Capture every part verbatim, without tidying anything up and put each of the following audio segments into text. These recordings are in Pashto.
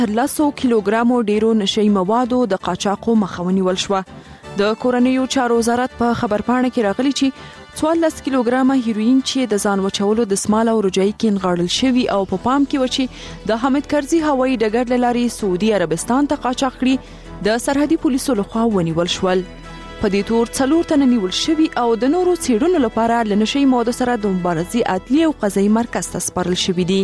تر لسو کیلوګرامو ډیرو نشئی موادو د قاچاقو مخه ونیول شوه. د کورنیو چارو وزارت په خبرپاڼه کې راغلی چې څوارلس کیلوګرامه هیروین چې د ځان وچولو د سمال او رجایي کې نغاړل شوي او په پام کې و چې د حامد کرزي هوایي ډګر له لارې سعودي عربستان ته قاچاق کړي د سرحدي پولیسو لخوا ونیول شول. په دې تور څلور تنه نیول شوي او د نورو څېړنو لپاره له نشئی موادو سره د مبارزې عدلي او قضایي مرکز ته سپارل شوي دي.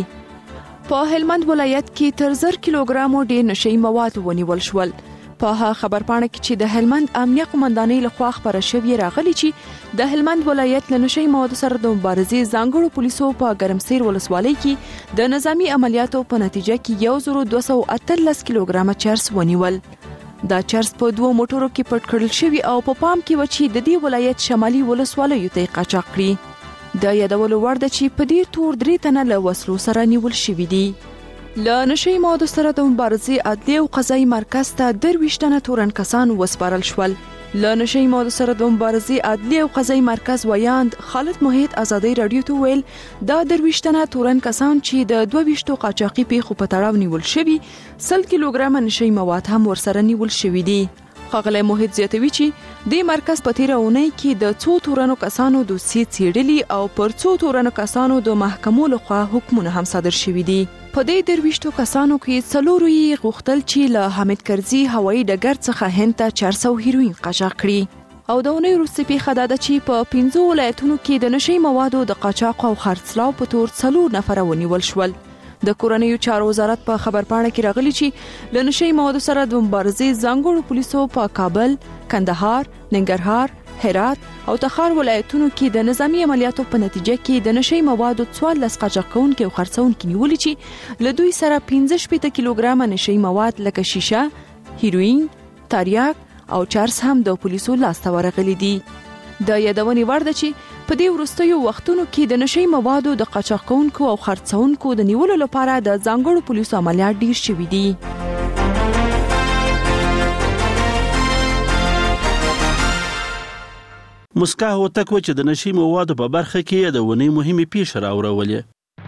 په هلمند ولایت کې تر زر کیلوګرامو ډیر نشئی مواد ونیول شول. په خبرپاڼه کې چې د هلمند امنیه قومندانۍ لخوا خبره شوې راغلي چې د هلمند ولایت له نشئی موادو سره د مبارزې ځانګړو پولیسو په ګرمسیر ولسوالۍ کې د نظامی عملیاتو په نتیجه کې یو زر دوه سوه اتلس کیلوګرامه چرس ونیول. دا چرس په دوه موټرو کې پټ کړل شوی او په پام کې و چې د دې ولایت شمالي ولسوالیو ته قاچاق کړي. د یادولو وړ ده چې په دې تور درې تنه له وسلو سره نیول شوي دي. له نشئی موادو سره د مبارزې عدلي او قضایي مرکز ته درویشت تنه تورن کسان وسپارل شول. له نشئی موادو سره د مبارزې عدلي او قضایي مرکز ویاند خالد محیط ازادي رادیو ته ویل دا درویشت تنه تورن کسان چې د دوه ویشتو قاچاقي پیښو په تړاو نیول شوي سل کیلوګرامه نشئی مواد هم ورسره نیول شوي دي. ښاغلی محیط زیاتوي چې د مرکز په تیره اونۍ کې د څو تورنو کسانو دوسیې څېړلي او پر څو تورنو کسانو د محکمو لخوا حکمونه هم صادر شوي دي. په دې درویشتو کسانو کې څلورو یې غوښتل چې له حامد کرزي هوایي ډګر څخه هند ته چرس او هیروین قاچاق کړي. او د اونۍ وروستۍ پیښه دا ده چې په پنځو ولایتونو کې د نشئی موادو د قاچاق او خرڅلاو په تور څلور نفره ونیول شول. د کورنیو چارو وزارت په خبرپاڼه کې راغلی چې له نشئی موادو سره د مبارزې ځانګړو پولیسو په کابل، کندهار، ننګرهار، هرات او تخار ولایتونو کې د نظامی عملیاتو په نتیجه کې د نشئی موادو څوارلس قاچاق کوونکي او خرڅوونکي نیولي چې له دوی سره پنځه شپېته کیلوګرامه نشئی مواد لکه شیشه، هیروین، تریاک او چرس هم د پولیسو لاسته ورغلي دي. د یادونې وړ ده چې په دې وروستیو وختونو کې د نشئی موادو د قاچاق کوونکو او خرڅوونکو د نیولو لپاره د ځانګړو پولیسو عملیات ډیر شوي دي. مسکا هوتک و چې د نشئی موادو په برخه کې د ونې مهمې پیښې راوړولې.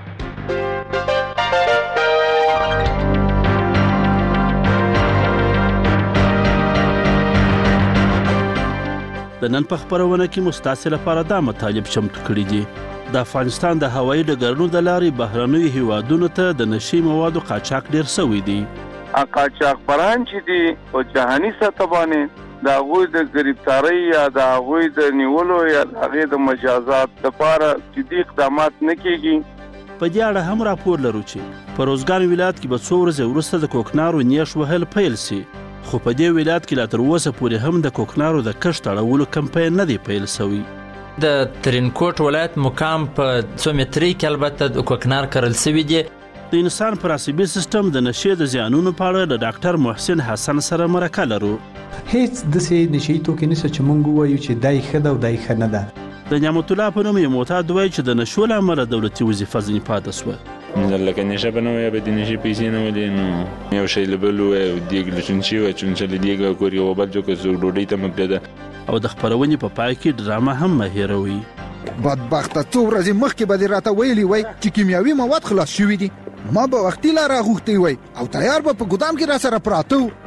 د نن په خبرونه کې مو ستاسو لپاره دا مطالب چمتو کړي دي. د افغانستان د هوایي ډګرونو د لارې بهرنیو هیوادونو ته د نشئی موادو قاچاق ډیر شوی دی. قاچاق پران چې دي په جهاني سطح باندې د هغوی د گرفتاری یا د هغوی د نیولو یا د هغوی د مجازات لپاره جدي اقدامات نه کیږي. په دې اړه هم راپور لرو چې په روزګان ولایت کې به څو ورځې وروسته د کوکنارو نیش وهل پیل سي. خو په دې ولایت کې لا تر اوسه پورې هم د کوکنارو د کښت اړولو کمپاین نه دی پیل شوی. د ترینکوټ ولایت مقام په څو مترۍ کې البته د کوکنار کرل شوي دي. د انسان پر عصبي سیستم د نشې د زیانونو په اړه د ډاکټر محسن حسن سره مرکه لرو. هیڅ داسې نشئی توکي نشته چې موږ ووایو چې دای ښه ده او دای ښه نه ده. د نعمت الله په نوم یو معتاد وایي چې د نشو له امله دولتي وظیفه ځینې پاتې شوه. لکه نشه به نه وای به د نشې پیسې نه ولې نو یو شی له بل وای او دیګ له چونچې وای چونچه له دیګ کوري او بل جو که څوک ډوډۍ ته مه پرېږده. او د خپرونې په پای کې ډرامه هم مه هېروئ. بدبخته څو ورځې مخکې به دې راته ویلي وای چې کیمیاوي مواد خلاص شوي دي. ما به وختي لاره غوښتې وای او تیار به په ګدام کې را سره پراته وو.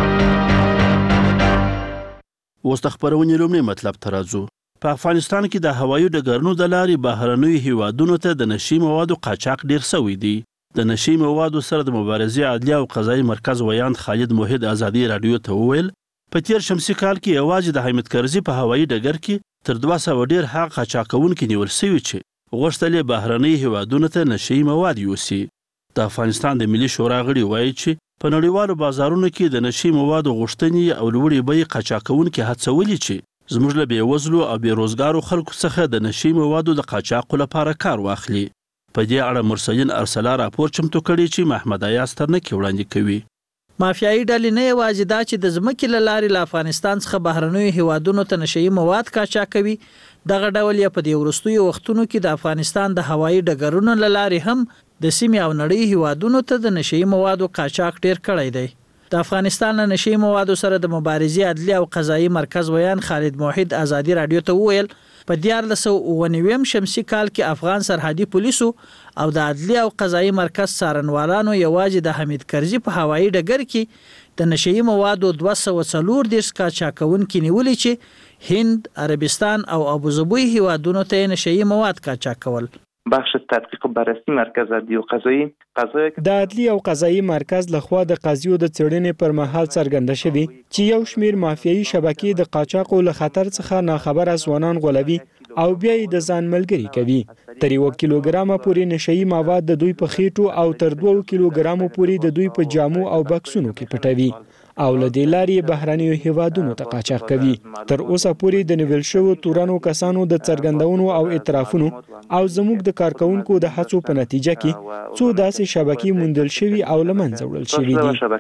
اوس د خپرونې لومړی مطلب ته راځو. په افغانستان کې د هوایي ډګرونو د لارې بهرنیو هیوادونو ته د نشئی موادو قاچاق ډیر شوی دی. د نشئی موادو سره د مبارزې عدلي او قضایي مرکز ویاند خالد محیط ازادي رادیو ته وویل په تیر شمسي کال کې یوازې د حامد کرزي په هوایي ډګر کې تر دوه سوه ډیر هغه قاچاق کوونکي نیول شوي چې غوښتل یې بهرني هیوادونو ته نشئی مواد یوسي. د افغانستان د ملي شورا غړي وایي چې په نړیوالو بازارونو کې د نشئی موادو غوښتنې او لوړې بیې قاچاق کوونکي هڅولي چې زموږ له بېوزلو او بېروزګارو خلکو څخه د نشئی موادو د قاچاقو لپاره کار واخلي. په دې اړه مرسلین ارسلا راپور چمتو کړی چې محمد ایاز ترنکي وړاندې کوي. مافیایي ډلې نه یوازې دا چې د ځمکې له لارې له افغانستان څخه بهرنیو هیوادونو ته نشئی مواد قاچاق کوي، دغه ډول یې په دې وروستیو وختونو کې د افغانستان د هوایي ډګرونو له لارې هم د سیمې او نړۍ هیوادونو ته د نشئی موادو قاچاق ډیر کړی دی. د افغانستان له نشئی موادو سره د مبارزې عدلي او قضایي مرکز ویان خالد محیط ازادي رادیو ته وویل په دیارلس سوه اووه نوي شمسي کال کې افغان سرحدي پولیسو او د عدلي او قضایي مرکز څارنوالانو یوازې د حمید کرزي په هوایي ډګر کې د نشهیي موادو دوه سوه څلور دېرش قاچاقونکي نیولي چې هند، عربستان او ابوظبي هیوادونو ته نشهیي مواد قاچاقول. بخش تحقیق و بررسی مرکز عدلی و قضایی د عدلی او قضایی مرکز لخوا د قضیو د څېړنې پر مهال څرګنده شوي چې یو شمیر مافیایي شبکې د قاچاقو له خطر څخه ناخبره ځوانان غولوي او بیا یې د ځان ملګري کوي. تر یو کیلوګرامه پورې نشهیي مواد د دوی په خېټو او تر دوه کیلوګرامو پورې د دوی په جامو او بکسونو کې پټوي او له دې لارې بهرنیو هیوادونو ته قاچاق کوي. تر اوسه پورې د نیول شوو تورنو کسانو د څرګندونو او اعترافونو او زموږ د کارکونکو د هڅو په نتیجه کې څو داسې شبکې موندل شوي او له منځه وړل شوي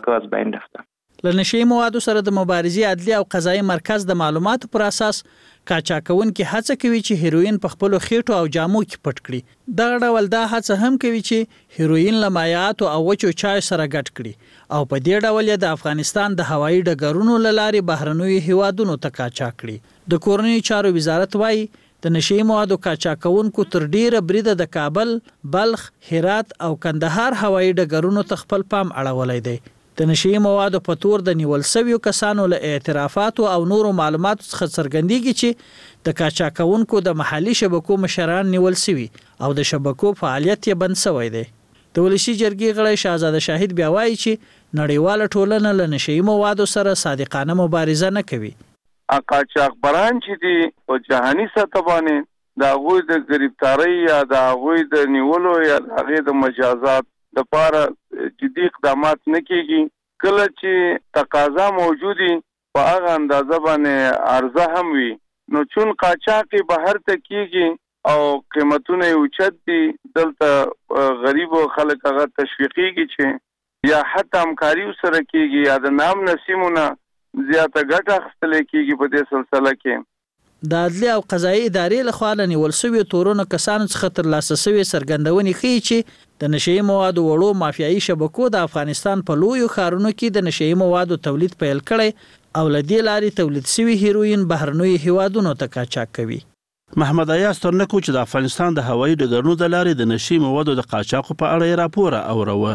دي. له نشهیي موادو سره د مبارزې عدلي او قضایي مرکز د معلوماتو پر اساس قاچاقونکي هڅه کوي چې هیروین په خپلو خېټو او جامو کې پټ کړي. دغه ډول دا هڅه هم کوي چې هیروین له مایعاتو او وچو چای سره ګډ کړي او په دې ډول یې د افغانستان د هوایي ډګرونو له لارې بهرنیو هیوادونو ته قاچاق کړي. د کورنیو چارو وزارت وایي د نشهیي موادو قاچاقونکو تر ډیره بریده د کابل، بلخ، هرات او کندهار هوایي ډګرونو ته خپل پام اړولی دی. د نشهیي موادو په تور د نیول شویو کسانو له اعترافاتو او نورو معلوماتو څخه څرګندېږي چې د قاچاقونکو د محلي شبکو مشران نیول شوي او د شبکو فعالیت یې بند شوی دی. د ولسي جرګې غړی شهزاده شاهد بیا وایي چې نړیواله ټولنه له نشهیي موادو سره صادقانه مبارزه نه کوي. قاچاقبران چې دي په جهاني سطح باندې د هغوی د گرفتارۍ یا د هغوی د نیولو یا د هغې د مجازات د پاره جدي اقدامات نه کیږي. کله چې تقاضا موجودي په هغه اندازه باندې عرضه هم وي نو چون قاچاقي بهر ته کیږي او قیمتونه یې اوچت دي دلته غریب خلک هغه تشویقیږي چې یا حتی همکاري سره کیږي یا د نام نسیمونه زیاته ګټه اخیستل کیږي په دې سلسله کې. د عدلي او قضایي ادارې لخوا له نیول شویو تورنو کسانو څخه ترلاسه شوې څرګندونې ښیي چې د نشهیي موادو وړو مافیایي شبکو د افغانستان په لویو ښارونو کې د نشهیي موادو تولید پیل کړی او له دې لارې تولید شوي هیروین بهرنیو هیوادونو ته قاچاق کوي. محمد ایاز ترنکو چې د افغانستان د هوایي ډګرونو د لارې د نشهیي موادو د قاچاقو په اړه یې راپور اوروه.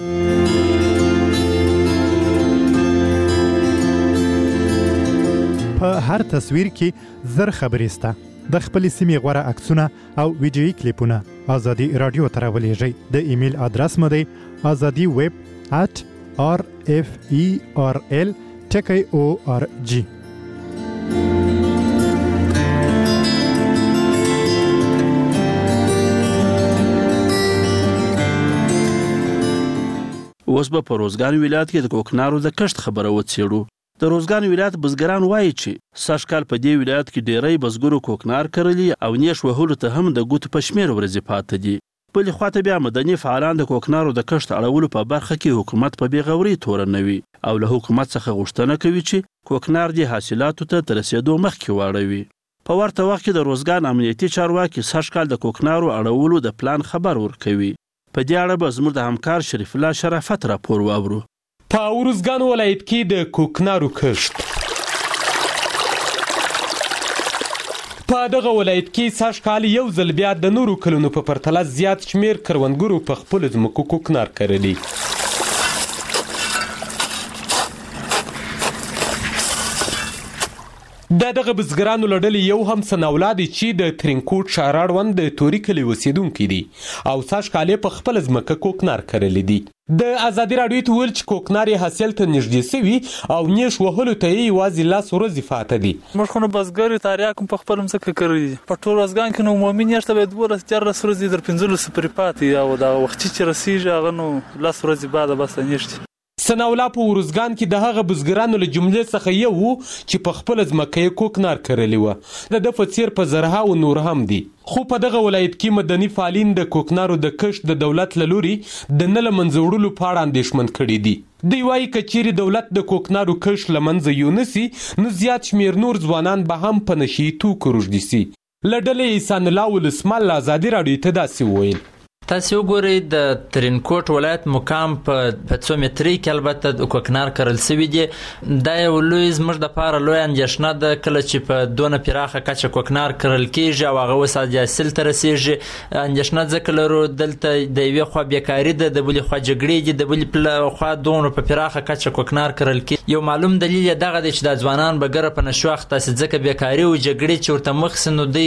په هر تصویر کې زر خبرې سته. د خپلې سیمې غوره عکسونه او ویډیویي کلیپونه ازادي راډیو ته راولېږئ. د ایمیل ادرس مو دی ازادي ویب ات آر اف ای آر ال ټکی او آر جی. اوس به په روزګان ولایت کې د کوکنارو د کښت خبره وڅېړو. د روزګان ولایت بزګران وایي چې سږ کال په دې ولایت کې ډیری بزګرو کوکنار کرلي او نیش وهلو ته هم د ګوتو په شمېر ورځې پاتې دي. بلې خواته بیا مدني فعالان د کوکنارو د کښت اړولو په برخه کې حکومت په بېغورۍ تورنوي او له حکومت څخه غوښتنه کوي چې کوکنار دې حاصلاتو ته تر رسېدو مخکې واړوي. په ورته وخت کې د روزګان امنیتي چارواکي سږ کال د کوکنارو اړولو د پلان خبر ورکوي. په دې اړه به زموږ د همکار شریف الله شرافت راپور واورو. په روزګان ولایت کې د کوکنارو کښت په دغه ولایت کې سږ کال یو ځل بیا د نورو کلونو په پرتله زیات شمیر کروندګرو په خپلو ځمکو کوکنار کرلي. د دغه بزګرانو له ډلې یو هم سناولا دی چې د ترینکوټ ښار اړوند د توري کلي اوسېدونکي دي او سږ کال یې په خپله ځمکه کوکنار کرلی دي. د ازادي راډیو ته وویل چې کوکنار یې حاصل ته نږدې سوي او نیش وهلو ته یې یوازې لس ورځې پاته دي. موږ خو نو بزګر یو تاریاک هم په خپله مځکه کرلي دي. په ټول روزګان کې نو عمومي نیش ته باید دولس دیارلس ورځې تر پنځلسو پورې پاتې او دغه وختي چې رسېږي هغه نو لس ورځې بعده بس نیش دي. سناولا په ورزګان کې د هغه بزګرانو له جملې څخه یو و چې په خپله ځمکه یې کوکنار کرلې وه. د ده په څېر په زرهاو نور هم دي. خو په دغه ولایت کې مدني فعالین د کوکنارو د کښت د دولت له لوري د نه له منځه وړلو په اړه اندېښمن کړي دي. دوی وایي که چیرې دولت د کوکنارو کښت له منځه یونسي نو زیات شمېر نور ځوانان به هم په نشهیي توکو روږدي سي. له ډلې احسان الله ولسمل ازادي راډیو ته داسې وویل. تاسو وګورئ د ترینکوټ ولایت مقام په څو متري کې البته د کوکنار کرل سوي دي. دا یو لوی زموږ دپاره لویه اندېښنه ده کله چې په دونه پراخه کچه کوکنار کرل کېږي او هغه اوس حاصل ته رسېږي. اندېښنه ځکه لرو دلته د یوې خوا بیکاري ده، د بلې خوا جګړې دي، د بلې خوا دومره په پراخه کچه کوکنار کرل کېږي. یو معلوم دلیل یې دغه دی چې دا ځوانان به ګره په نشو اخته سي، ځکه بیکاري او جګړې چې ورته مخ سي نو دوی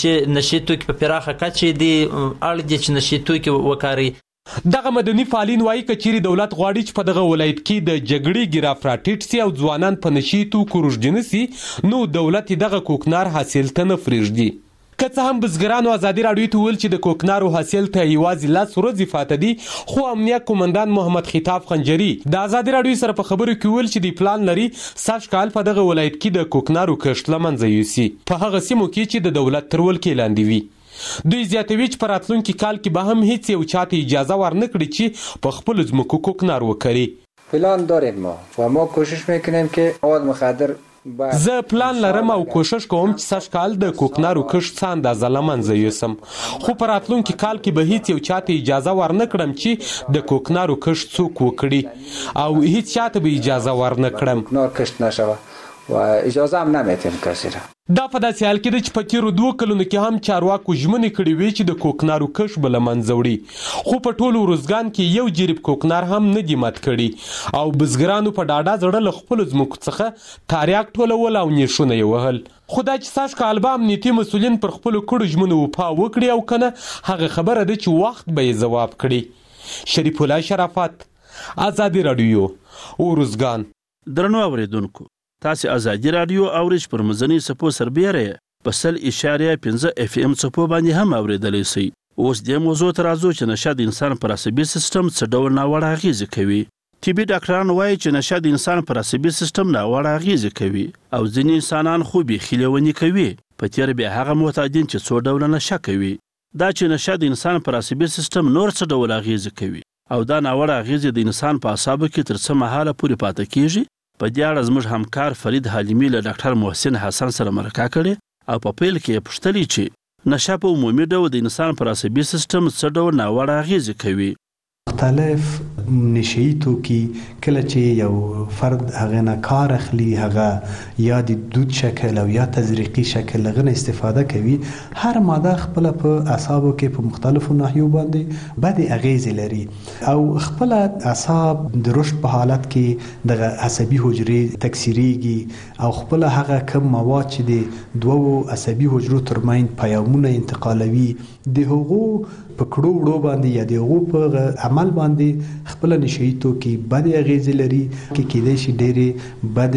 نشي توکي په پراخه کچه دي اړ دي چې نشي توکي وکاري. دغه مدني فعالین وایي که چیرې دولت غواړي چې په دغه ولایت کې د جګړې ګراف راټیټ سي او ځوانان په نشي توکو روږدي سي، نو دولت دغه کوکنار حاصل ته نه پرېږدي. که څه هم بزګرانو ازادي راډیو ته ویل چې د کوکنارو حاصل ته یوازې لس ورځې پاته دي، خو امنیه قومندان محمد خطاب خنجري د ازادي راډیو سره په خبرو کې ویل چې د پلان لري سږ کال په دغه ولایت کې د کوکنارو کښت له منځه یوسي په هغه سیمو کې چې د دولت تر ولکې لاندې وي. دوی زیاتوي چې په راتلونکي کال کې به هم هیڅ یو چاته اجازه ورنه کړي چې په خپلو ځمکو کوکنار وکري. پلان داریم ما و ما کوشش میکنیم که مواد مخدر زه پلان لرم او کوشش کوم چې سږ کال د کوکنارو کښت څه اندازه له منځه یوسم، خو په راتلونکي کال کې به هیڅ یو چاته اجازه ورنه کړم چې د کوکنارو کښت څوک وکړي او هیڅ چاته به اجازه ورنه کړم کوکنار کښت نشوه و اجازه هم نمیتیم کسی را. دا په داسې حال کې ده چې په تېرو دوه کلونو کې هم چارواکو ژمنې کړې وې چې د کوکنارو کښت به له منځه وړي، خو په ټولو ارزګان کې یو جریب کوکنار هم نه دي مات کړي او بزګرانو په ډاډه زړه له خپلو ځمکو څخه تاریاک ټولول او نیښونه یې وهل. خو دا چې سږ کال به امنیتي مسؤلین پر خپلو کړو ژمنو وفا وکړي او که نه هغه خبره ده چې وخت به یې ځواب کړي. شریف الله شرافت، ازادي راډیو، ارزګان. درنو اوریدونکو، تاسې ازادي راډیو اورئ پر مزني څپو سربیره په سل اشاریه پنځه اف ام څپو باندې هم اوریدلی سئ. اوس دې موضوع ته راځو چې نشه د انسان پر عصبي سیستم څه ډول ناوړه اغېزې کوي. طبي ډاکټران وایي چې نشه د انسان پر عصبي سیستم ناوړه اغېزې کوي او ځینې انسانان خو بیخي لیوني کوي، په تېره بیا هغه معتادین چې څو ډوله نشه کوي. دا چې نشه د انسان پر عصبي سیستم نور څه ډول اغېزې کوي او دا ناوړه اغېزې د انسان په اعصابو کې تر څه مهاله پورې پاته کیږي، په دې اړه زموږ همکار فرید حلیمي له ډاکټر محسن حسن سره مرکه کړې او په پیل کې یې پوښتلي چې نشه په عمومي ډول د انسان پر عصبي سیستم څه ډول ناوړه اغېزې کوي. مختلف نشئی توکي کله چې یو فرد هغه نه کار اخلي، هغه یا د دود شکل او یا تزریقي شکل هغه نه استفاده کوي، هر ماده خپل په اعصابو کې په مختلفو ناحیو باندې بد اغیزې لري او خپل اعصاب د رشد په حالت کې د عصبي حجرې تکثیریږي او خپل هغه کم مواد چې د دوو عصبي حجرو ترمنځ پیغامونه انتقالوي د هغو په کړو وړو باندې یا د هغو په عمل باندې خپل نشئی توکي بد اغیزې لري، کې کېدای شي ډېرې بد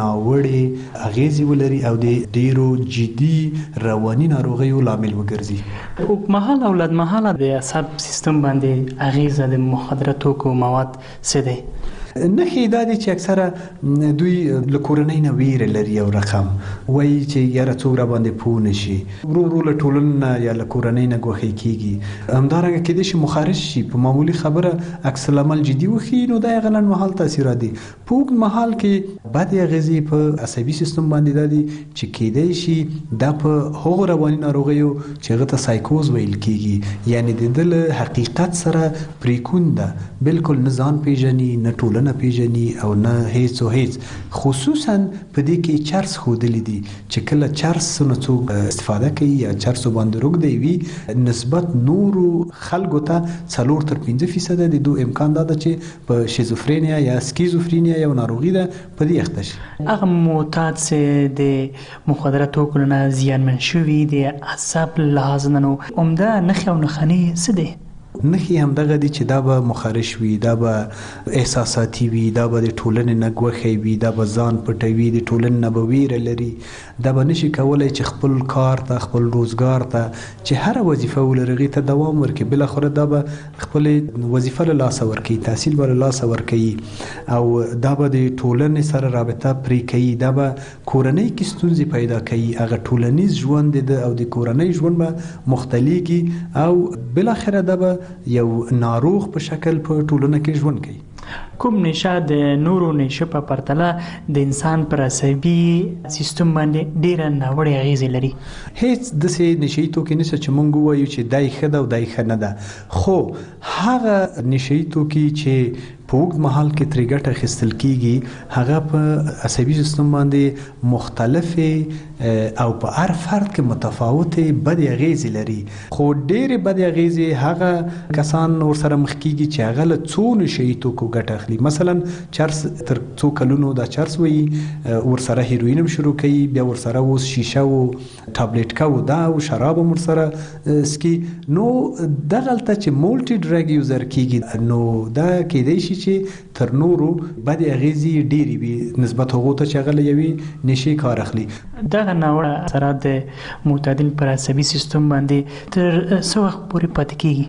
ناوړې اغیزې ولري او د ډېرو جدي رواني ناروغیو لامل وګرځي. اوږدمهاله او لنډمهاله د اعصاب سیستم باندې اغیزه د مخدره توکو مواد څه دی؟ نښې دا دي چې اکثره دوی له کورنۍ نه ویره لري او رقم وایي چې یاره څوک را باندې پوه نه شي، ورو ورو له ټولنې نه یا له کورنۍ نه ګوښې کېږي. همدارنګه کېدای شي مخارج شي، په معمولي خبره عکس العمل جدي وښیي، نو دا یې هغه لنډمهال تاثیرات دي. په اوږد مهال کې بد اغېزې په عصبي سیستم باندې دا دي چې کېدای شي دا په هغو رواني ناروغیو چې هغه ته سایکوز ویل کېږي، یعنې د ده له حقیقت سره پریکون ده، بلکل نه ځان پېژني نه ټولنه نه پیژني او نه هیڅ او هیڅ. خصوصا په دې کې چرس ښودلی دي چې کله چرس نه څوک استفاده کوي یا چرسو باندې روږدی وي، نسبت نورو خلکو ته څلور تر پنځه فیصده د دو امکان دا ده چې په شیزوفرینیا یا سکیزوفرینیا یو ناروغي ده په دې اخته شي. هغه معتاد چې د مخدره توکو نه زیانمن شوي د عصب لحاظ نه نو عمده نښې او نښانې څه دی؟ نښې همدغه دي چې دا به مخارش وي، دا به احساساتي وي، دا به د ټولنې نه ګوښی وي، دا به ځان پټوي، د ټولنې نه به ویره لري، دا به نشي کولی چې خپل کار ته خپل روزګار ته چې هره وظیفه ولري هغې ته دوام ورکړي. بالاخره دا به خپلې وظیفه له لاسه ورکوي، تحصیل به له لاسه ورکوي او دا به د ټولنې سره رابطه پرې کوي، دا به کورنۍ کې ستونزې پیدا کوي، هغه ټولنیز ژوند د او د کورنۍ ژوند به مختلېږي او بالاخره دا به یو ناروغ په شکل په ټولنه کې ژوند کوي. کوم نشه د نورو نشه په پرتله د انسان پر عصبي سیستم باندې ډیره ناوړه اغیزه لري؟ هیڅ د سې نشي توکي نشه چې مونږ وایو چې دای خده او دای خنه ده، خو هغه نشي توکي چې په وګت محل کې ترې ګټه اخیستل کیږي هغه په عصبي سیستم باندې مختلفې او په هر فرد کې متفاوتې بدې اغیزې لري، خو ډېرې بدې اغیزې هغه کسان ورسره مخ کیږي چې هغه له څو نشهیي توکو ګټه اخلي. مثلا چرس تر څو کلونو دا چرس وایي، ورسره هیروین هم شروع کوي، بیا ورسره اوس شیشه او ټابلیټ کا او دا او شراب هم ورسره سکي. نو دغلته چې مولټي ډرګ یوزر کیږي نو دا کېدای شي چې تر نورو بدې اغیزې ډېرې وي نسبت هغو ته چې هغه له یوې نشې کار اخلي. دغه ناوړه اثرات د معتادین پر عصبي سیستم باندې تر څو وخت پورې پاتې کیږي؟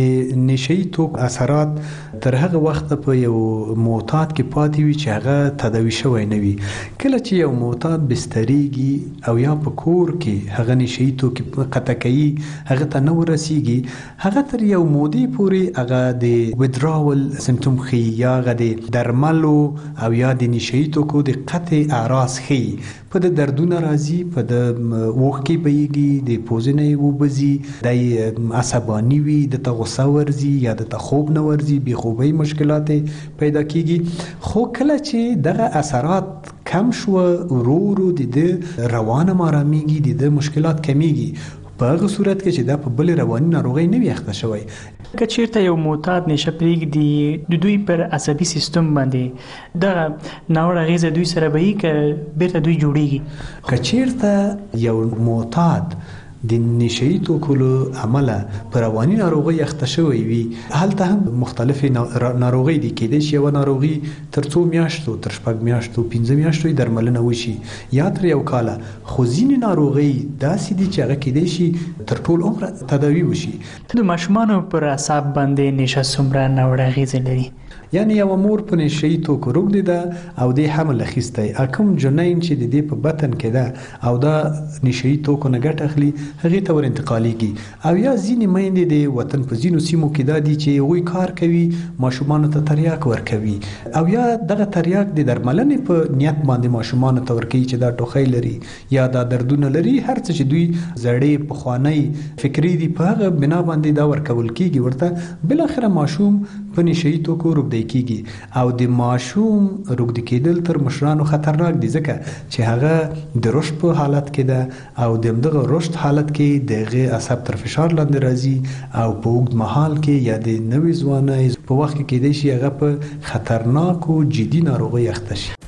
د نشهیي توکو اثرات تر هغه وخت په یو معتاد کې پاتې وي چې هغه تداوي شوی نه وي. کله چې یو معتاد بستریږي او یا په کور کې هغه نشهیي توکي قطع کوي هغه ته نه ورسیږي، هغه تر یو مودې پورې هغه د ویدراول سمپټوم ښیي یا هغه د درملو او یا د نشهیي توکو د قطع اعراض ښیي. په د دردونه راځي، په د اوښکې بهیږي، د پوزې نه یې وبځي، د عصباني وي، د ته غوسه ورځي یا د ته خوب نه ورځي، بې خوبۍ مشکلات پیدا کیږي. خو کله چې دغه اثرات کم شو ورو ورو د ده روان هم آرامیږي، د ده مشکلات کمیږي، په هغه صورت کې چې دا په بل رواني ناروغۍ نه وي اخته شوی. که چیرته یو معتاد نشه پرېږدي د دوی پر عصبي سیستم باندې دغه ناوړه اغیزه دوی سره به وي که بیرته دوی جوړیږي؟ که چیرته یو معتاد د نشهیي توکو له امله په رواني ناروغۍ اخته شوی وي، هلته هم مختلفې ناروغۍ دي. کېدای شي یوه ناروغي تر څو میاشتو، تر شپږ میاشتو، پنځه میاشتو درملنه وشي یا تر یو کاله، خو ځینې ناروغۍ داسې دي چې هغه کېدای شي تر ټول عمر تداوي وشي. د ماشومانو پر اعصاب باندې نشه څومره ناوړه اغیزې لري؟ یعنی یو مور په نشهیي توکو روږدې ده او د حمل اخیستی، کوم جنین چې د دې په بطن کې ده او دا نشهیي توکو نه ګټه اخلي هغې ته ور انتقالیږي. او یا ځینې میندې د وطن په ځینو سیمو کې دا دي چې هغوی کار کوي، ماشومانو ته تریاک ورکوي او یا دغه تریاک د درملنې په نیت باندې ماشومانو ته ورکوي چې دا ټوخی لري یا دا دردونه لري، هر څه چې دوی زړې پخوانی فکري دي په هغه بنا باندې دا ورکول کیږي ورته. بالاخره ماشوم په نشهیي توکو روږدی کیږي او د ماشوم روږدي کېدل تر مشرانو خطرناک دي، ځکه چې هغه د رشد په حالت کې ده او د همدغه رشد حالت کې د هغې اعصاب تر فشار لاندې راځي او په اوږد مهال کې یا د نوې ځوانۍ په وخت کې کېدای شي هغه په خطرناکو جدي ناروغۍ اخته شي.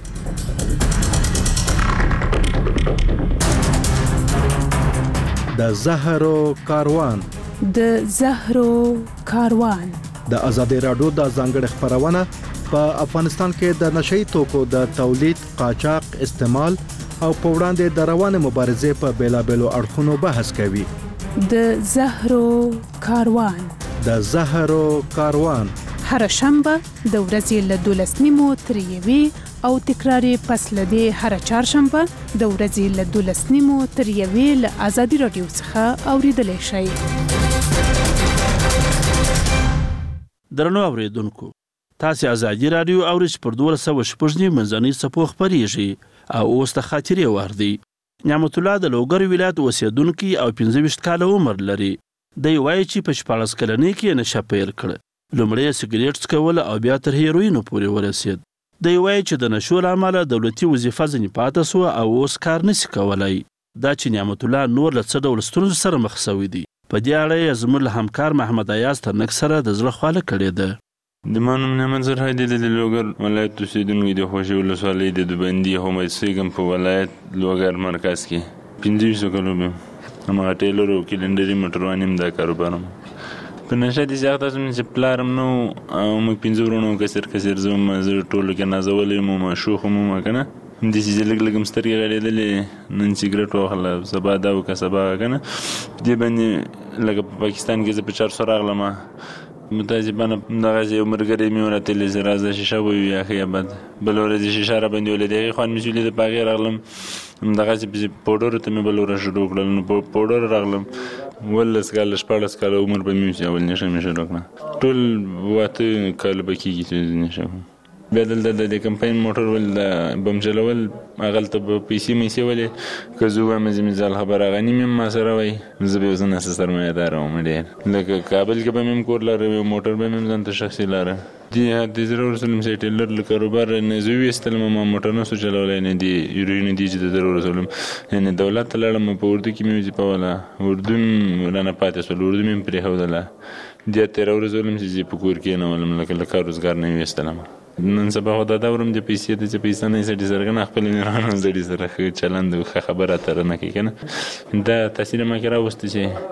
د زهرو کاروان د زهرو کاروان د ازادي راډیو د ځانګړي خبرونه په افغانستان کې د نشهیي توکو د تولید، قاچاق، استعمال او په وړاندې د روانې مبارزې په بیلابېلو اړخونو بحث کوي. د زهرو کاروان د زهرو کاروان هر شنبه د ورځې له دولس نیمو تر یوې او تکرار پس له دې هر چهارشنبه د ورځې له دولس نیمو تر یوې له ازادي راډیو څخه اوریدلی شئ. درنو اوریدونکو، تاسو ازادي راډیو اورئ پر دولس سوه شپږ نیم منځنۍ څپو خپرېږي او اوس د خاطرې وار دی. نعمت الله د لوګر ولایت اوسېدونکی او پنځه ویشت کاله عمر لري. دی وایي چې په شپاړس کلنۍ کې نشه پیل کړه. لومړی سګرېټ څکول او بیا تر هیروینو پورې ورسېد. دی وایي چې د نشو له امله دولتي وظیفه ځینې پاته سوه او اوس کار نشي کولی. دا چې نعمت الله نور له څه ډول ستونزو سره مخ سوی دی، په دې اړه یې زموږ له همکار محمد ایاز ترنک سره د زړه خواله کړې ده. د ما نوم نعمت زرهادي دی، د لوګر ولایت اوسېدونکی د خوشي ولسوالۍ د دوبندي حمید سیګم په ولایت لوګر مرکز کې پنځه ویشت کلو یم. هماغه ټیلر او کلنډري موټرواني هم دا کاروبار م. په نشه داسې اخته شوم چې پلار هم نه و او موږ پنځه وروڼه کسر کسر زه هم زه ټولو کې نازولی یم او شوخ هم وم که نه همداسې چې لږ لږ هم سترګې غړېدلې، نن سګرټ واخله سبا دا وکړه سبا که نه. په دې باندې لکه په پاکستان کې زه په چارسو راغلم، متاسفانه همدغسې یو ملګری مې ورتلی چې راځه شیشه وویو یا ښه یا بد. بله ورځ یې شیشه را باندې ولید، هغې خوند مې چې ولیده په هغې راغلم. همدغسې پسې پوډرو ته مې بله ورځ شروع کړل، نو په پوډرو راغلم. اوولس کاله شپاړس کاله عمر به مې چې اول نشه مې شروع کړه. ټول واته کاله به کېږي چې نشه بیا دلته د کمپاین موټر ول بم چلول هغلته په پیسې مې سیولې که زه وایم چې مثال خبره غني مې ما سره وای زه به اوس نه سرمایه‌دار وم ډېر لکه کابل کې به مې کور لاره موټر به مې ځان ته شخصي لاره دی د ضرور سلم سي ټیلر له کاروبار نه زوی استلم ما موټر نه سو چلولای نه دی یورین دی چې د ضرور سلم نه دولت لړم په اردو کې مې په ولا اردو نه پاتې سو اردو مې پرې هودله دی تر ورځې سلم چې په کور کې نه ولم لکه کار روزګار نه وستلم نن سبا خو دا دورم د پیسې د پیسې نه سړي سره خپل نه رانه زړی سره چلند خبره تر نه کې کنه دا تاثیر ما کرا وست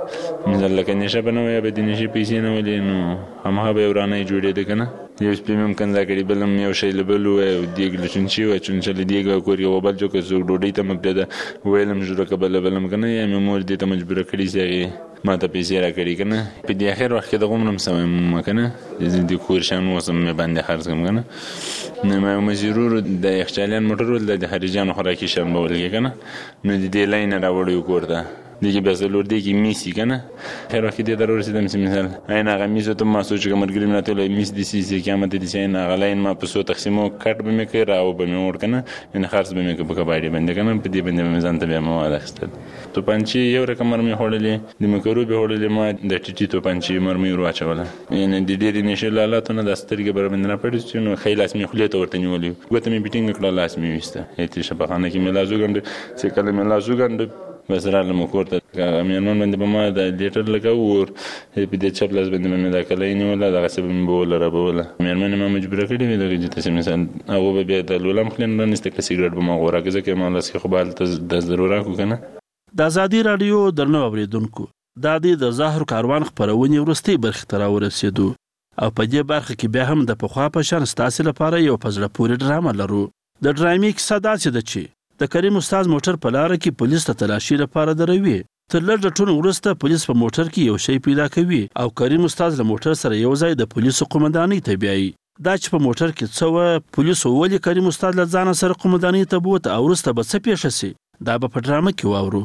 چې مثلا لکه نشه بنوي به د نشه پیسې نه ولې نو هم هغه ورانه جوړې ده کنه یو سپیم کنده کړي بلم یو شی لبلو او دیګ لچنچی او چنچل دیګ کور یو بل جو که زو ډوډۍ ته مبدا ویلم جوړه کبل بلم کنه یا مور دې ته مجبور کړی چې ما ته پیسې را کړی کنه په دې اخر وخت کې د غومرم سم کنه دې کور شان وسم مې باندې خرڅ کوم کنه نه مې مزرور د یخچالان موټر ول د خارجانو خوراکي شان بولګي کنه نو دې لاین راوړیو کور ته دیگه بس لورده کی میسی کنه هر وقت دیگه ضرور سیدم سی مثال اینا غمیزو تو ما سوچ که مرگریم نتولی میس دیسی سی کامت دیسی اینا غلاین ما پسو تقسیمو کٹ بمیکه راو بمیور کنه این خرص بمیکه بکبایری بنده کنه پدی بنده بمیزان تبیا مواد اخستد تو پنچی یو رقم مرمی خوردلی دی مکروبی خوردلی ما در تی تو پنچی مرمی رو اچواله یعنی دی دیری نشه لالاتونه دستری که برای بنده نپردیست چون خیلی اسمی خلیت آورده نیولی گوته می بیتینگ کلا اسمی ویسته ایتی شبخانه کی ملازو گنده سکل ملازو گنده بس راله مکورته میانون باندې به ما د لیټر لګاور په دې چپ لاس باندې مې دا کله نه ولا دا څه به بوله را بوله میرمن ما مجبور کړی وی دا چې تاسو مثلا هغه به د لولم خلین نه نست کله سیګریټ به ما غوړه کې ځکه ما لاس کې خو بال د ضرورت کو کنه د ازادي رادیو درنو اوریدونکو دا د زهر کاروان خبرونه ورستي برخه تر ورسېدو او په دې برخه کې به هم د پخوا په شان ستاسو لپاره یو پزړه پورې ډرامه لرو د ډرامې کیسه دا چې د چی د کریم استاد موټر په لار کې پولیس ته تلاشي لپاره دروي تر لږ ټون ورسته پولیس په موټر کې یو شی پیدا کوي او کریم استاد له موټر سره یو ځای د پولیسو قومندانۍ ته بیایي دا چې په موټر کې څو پولیسو ولې کریم استاد له ځان سره قومندانۍ ته بوت او ورسته به څه پیښ شي دا به په ډرامه کې واورو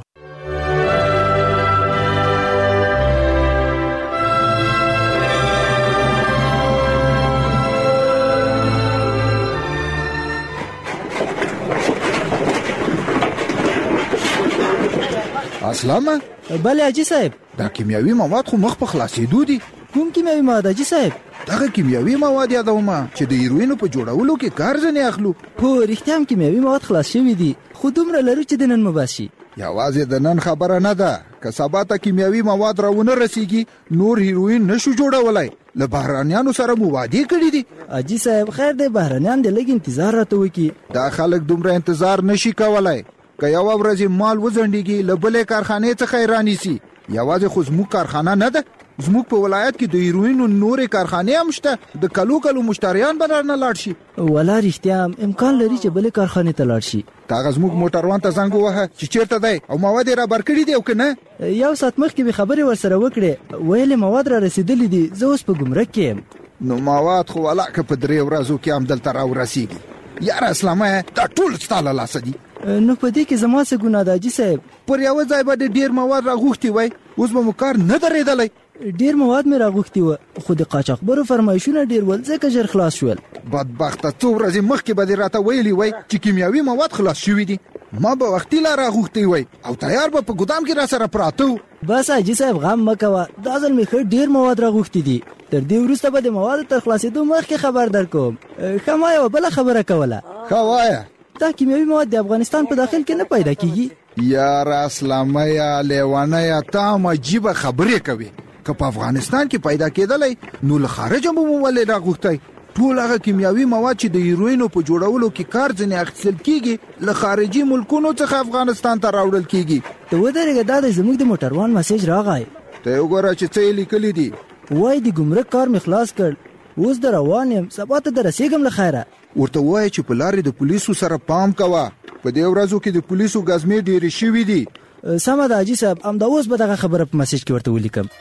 اسلامه بله حاجي صاحب دا کیمیاوي مواد خو مخ په خلاصېدو دي کوم کیمیاوي مواد حاجي صاحب دغه کیمیاوي مواد یادوم چې د هیروینو په جوړولو کې کار ځنې اخلو هو رښتیا هم کیمیاوي مواد خلاص شوي دي خو دومره لرو چې د نن مباسي یوازې د نن خبره نه ده که سبا ته کیمیاوي مواد راونه رسیږي نور هیروین نشو جوړولای له بهرانیانو سره مو وعده کړې دي حاجي صاحب خیر دی بهرانیان د لږ انتظار راته وکړي دا خلک دومره انتظار نشي کولای که یو ورځ مال وزنډيږي له بلې کارخانې څخه رانیسي یوازې خو زموږ کارخانه نه ده زموږ په ولایت کې د هیروینو نورې کارخانې هم شته د کلو کلو مشتریان به رانه لاړ شي ولا رښتیا امکان لري چې بلې کارخانې ته لاړ شي هغه زموږ موټروان ته زنګ ووهه چې چیرته دی او مواد یې رابر کړي دي او که نه یو ساعت مخکې مې خبرې ورسره وکړې ویلې مواد را رسېدلي دي زه اوس په ګمرک کې یم نو مواد خو ولا که په درې ورځو کې هم دلته راورسېږي یاره اسلامه دا ټول ستا له لاسه دي نو په دې کې زما څه ګناه ده حاجي صاحب پر یوه ځای به د ډېر مواد راغوښتي وای اوس به مو کار نه درېدلی ډېر مواد مې راغوښتي وه خو د قاچاقبرو فرمایشونه ډېر ول ځکه ژر خلاص شول بدبخته څو ورځې مخکې به دې راته ویلي وای چې کیمیاوي مواد خلاص شوي دي ما به وختي لا راغوښتی وای او تیار به په ګدام کې را سره پراته وو بس حاجي صاحب غم مه کوه دا ځل مې ښه ډېر مواد راغوښتي دي تر دې وروسته به د موادو تر خلاصېدو مخکې خبر در کوم ښه ما یوه بله خبره کوله ښه وایه دا کیمیاوي مواد د افغانستان په داخل کې نه پیدا کیږي یاره اسلامه یا لیوانه تا هم عجیبه خبرې کوي که په افغانستان کې پیدا کېدلی نو له خارجه به مو ولې راغوښتی ټول هغه کیمیاوي مواد چې د هیروینو په جوړولو کې کار ځینې اخیستل کیږي له خارجي ملکونو څخه افغانستان ته راوړل کیږي ته ودرېږه دا دی زموږ د موټروان مسیج راغی ته یې وګوره چې څه یې لیکلي دي وایي د ګمرک کار مې خلاص کړ اوس د روان یم سبا ته د رسېږم له خیره ورته وایي چې په لارې د پولیسو سره پام کوه په دې ورځو کې د پولیسو ګزمې ډېرې شوي دي سمه ده حاجي صاحب همدا اوس به دغه خبره په مسیج کې ورته ولیکم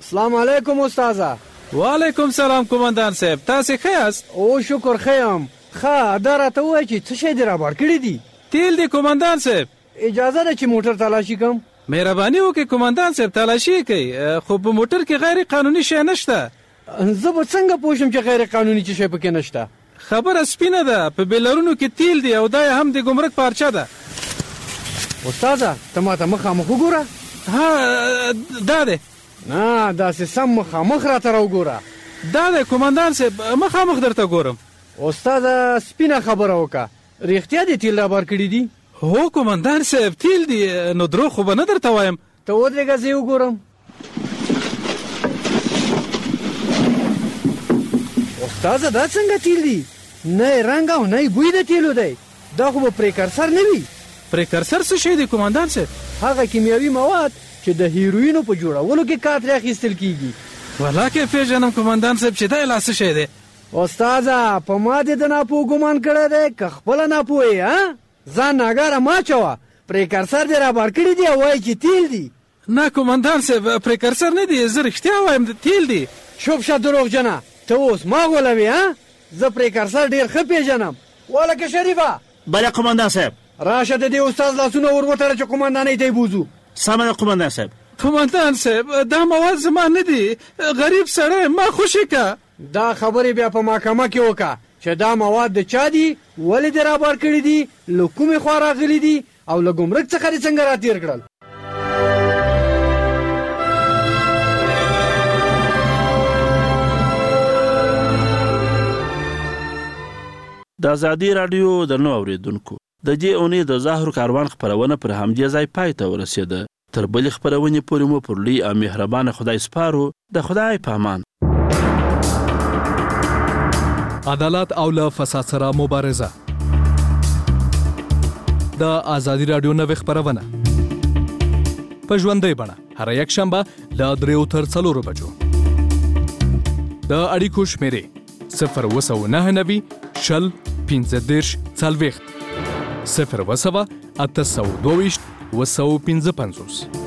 السلام علیکم استاده. وعلیکم سلام قومندان صاحب، تاسو ښه یاست؟ او شکر ښه یم. ښه دا راته ووایه چې څه شی دې رابار کړي دي؟ تیل دی قومندان صاحب. اجازه ده چې موټر تلاشي کوم؟ مهرباني وکړئ قومندان صاحب، تلاشي کوي، خو په موټر کې غیر قانوني شی نشته. زه به څنګه پوه شم چې غیر قانوني څه شی پکې نشته؟ خبره سپینه ده، په بیلرونو کې تیل دی او دا هم د ګمرک پارچه ده. استاده ته ماته مخامخ وګوره. ها دا دی. نه داسې سم مخامخ راته راوګوره. دا دی قومندان صاحب، مخامخ درته ګورم. استاده سپینه خبره وکړه، رښتیا دې تیل رابار کړي دي؟ هو قومندان صاحب تیل دی، نو دروغ خو به نه درته وایم. ته ودرېږه زه یې وګورم. استاده دا څنګه تیل دي؟ نه یې رنګ او نه یې بوی د تیلو دی. دا خو به پریکرسر نه وي. پریکرسر څه شی دی قومندان صاحب؟ هغه کیمیاوي مواد چې د هیروینو په جوړولو کې کار ترې اخیستل کیږي. ولاکه پیژنم قومندان صاحب چې دا لا څه شی دی. استاده په ما دې د ناپوه ګمان کړی دی که خپله ناپوه یې؟ ها ځان ناګاره مه اچوه. پریکرسر دې رابار کړي دي او وایي چې تیل دي. نه قومندان صاحب پریکرسر نه دی، زه رښتیا وایم د تیل دی. چوپ شه دروغجنه، ته اوس ما غولوې. ها زه پریکرسر ډېر ښه پیژنم. ولکه شریفه. بله قومندان صاحب. راشه د دې استاد لاسونه ور وتړه چې قومندانۍ ته یې بوځو. سمه ده قومندان صاحب. قومندان صاحب دا مواد زما نه دي، غریب سړی ما خوشي که. دا خبرې بیا په محکمه کې وکړه چې دا مواد د چا دي، ولې دې رابار کړي دي، له کومې خوا راغلي دي او له ګمرک څخه دې څنګه راتېر کړل. د ازادي راډیو د نو اوریدونکو د دې اونۍ د زهر کاروان خبرونه پر همدې ځای پای ته ورسېده. تر بلې خبرونې پورې مو پر لوی او مهربانه خدای سپارو. د خدای په امان. عدالت او له فساد سره مبارزه. د ازادي راډیو نوې خبرونه په ژوندۍ بڼه هر یک شنبه له دریو تر څلورو بجو. د اړیکو شمیرې صفر اووه سوه نهه نوي شل پنځه دېرش څلوېښت صفر اووه سوه اته سوه دوه ویشت اووه سوه پنځه پنځوس.